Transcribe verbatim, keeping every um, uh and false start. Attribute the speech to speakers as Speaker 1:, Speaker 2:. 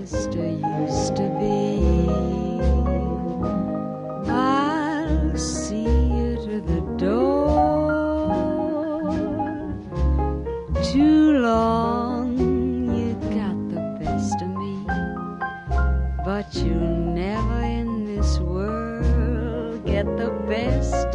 Speaker 1: sister used to be. I'll see you to the door. Too long you got the best of me, but you'll never in this world get the best